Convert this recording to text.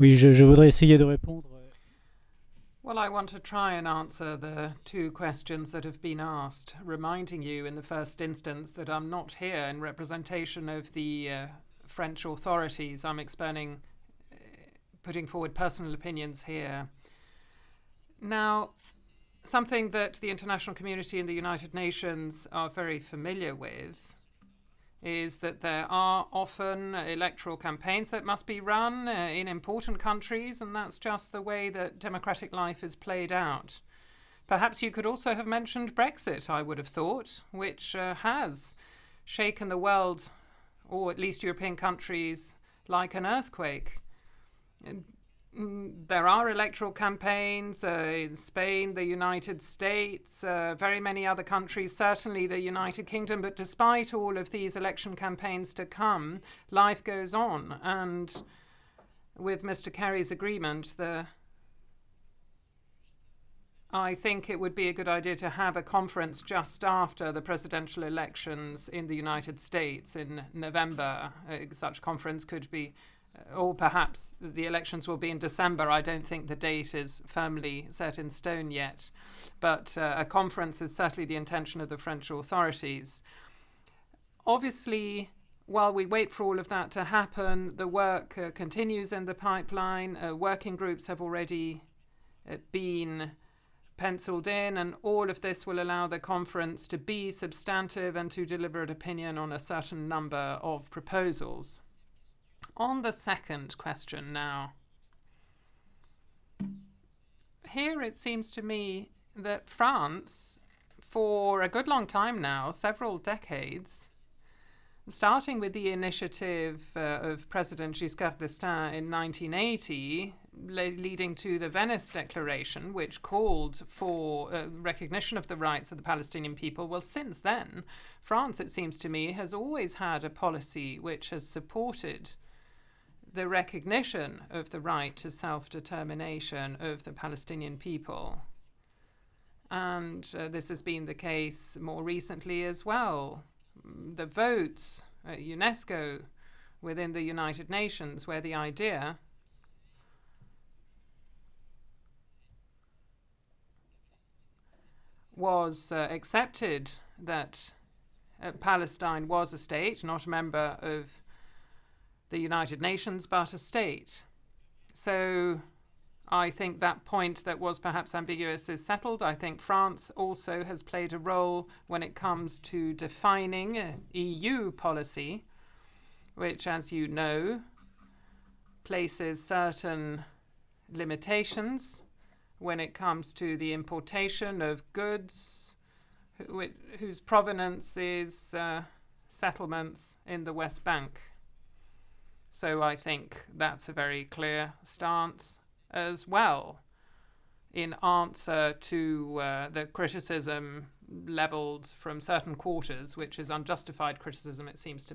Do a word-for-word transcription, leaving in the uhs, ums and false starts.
Oui, je, je voudrais essayer de répondre. Well, I want to try and answer the two questions that have been asked, reminding you in the first instance that I'm not here in representation of the uh, French authorities. I'm explaining, uh, putting forward personal opinions here. Now, something that the international community and the United Nations are very familiar with is that there are often electoral campaigns that must be run uh, in important countries, and that's just the way that democratic life is played out. Perhaps you could also have mentioned Brexit, I would have thought, which uh, has shaken the world, or at least European countries, like an earthquake. Mm, There are electoral campaigns uh, in Spain, the United States, uh, very many other countries, certainly the United Kingdom. But despite all of these election campaigns to come, life goes on. And with Mister Kerry's agreement, the I think it would be a good idea to have a conference just after the presidential elections in the United States in November. Uh, such conference could be, uh, or perhaps the elections will be in December. I don't think the date is firmly set in stone yet. But uh, a conference is certainly the intention of the French authorities. Obviously, while we wait for all of that to happen, the work uh, continues in the pipeline. Uh, working groups have already uh, been penciled in, and all of this will allow the conference to be substantive and to deliver an opinion on a certain number of proposals. On the second question now, here it seems to me that France, for a good long time now, several decades, starting with the initiative uh, of President Giscard d'Estaing in nineteen eighty, le- leading to the Venice Declaration, which called for uh, recognition of the rights of the Palestinian people. Well, since then, France, it seems to me, has always had a policy which has supported the recognition of the right to self determination of the Palestinian people. And uh, this has been the case more recently as well. The votes at UNESCO within the United Nations, where the idea was uh, accepted that uh, Palestine was a state, not a member of the United Nations, but a state. So I think that point that was perhaps ambiguous is settled. I think France also has played a role when it comes to defining uh, E U policy, which, as you know, places certain limitations when it comes to the importation of goods whose provenance is uh, settlements in the West Bank. So I think that's a very clear stance as well in answer to uh, the criticism levelled from certain quarters, which is unjustified criticism, it seems to